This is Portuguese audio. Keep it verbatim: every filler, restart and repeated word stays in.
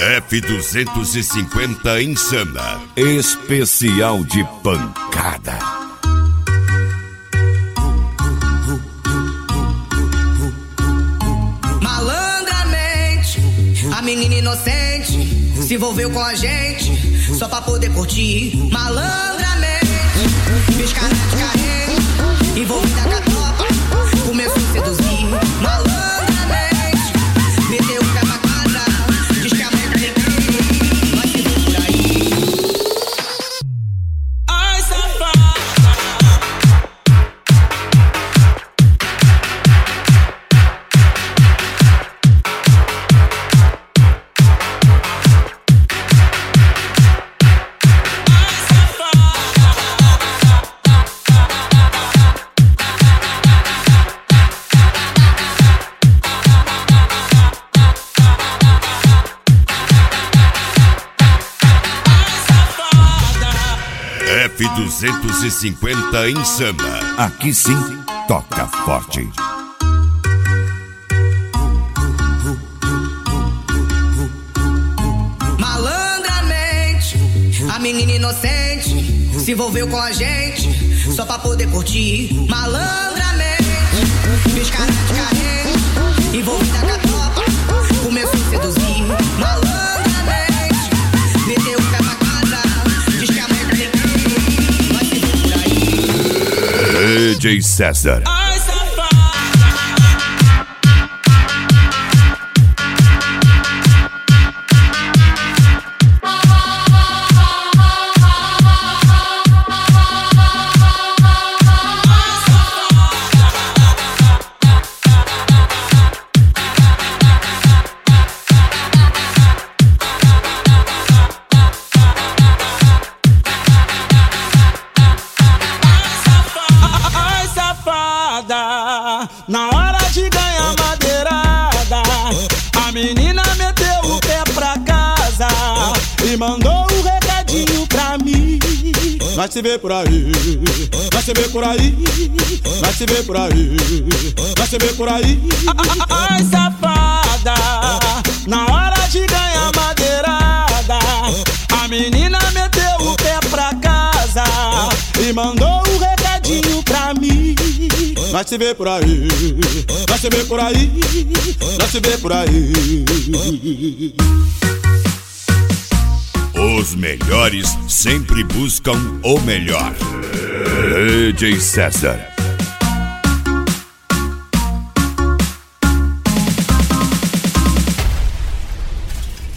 F duzentos e cinquenta Insana. Especial de pancada. Malandramente, a menina inocente se envolveu com a gente só pra poder curtir. Malandramente, fez cara de carente, envolvida com a tropa, começou a seduzir. Malandramente, meteu o pé pra casa, diz que a mãe tem que vai se ver por aí. Ai, safada. F duzentos e cinquenta Insana. Aqui sim, toca forte. Malandramente, a menina inocente se envolveu com a gente só pra poder curtir. Malandramente, fez cara de carente, envolvida com a tropa, começou a seduzir. Malandramente, meteu o pé pra casa, diz que a mãe tem que vai se ver por aí. D J César. Ai, safada. Na hora de ganhar madeirada, a menina meteu o pé pra casa e mandou um recadinho pra mim. Vai se ver por aí, vai se ver por aí, vai se ver por aí, vai se ver por aí. Ai, safada, na hora de ganhar madeirada, a menina meteu o pé pra casa e mandou um recadinho pra mim. Vai se ver por aí, vai se ver por aí, vai se ver por aí. Os melhores sempre buscam o melhor. D J César.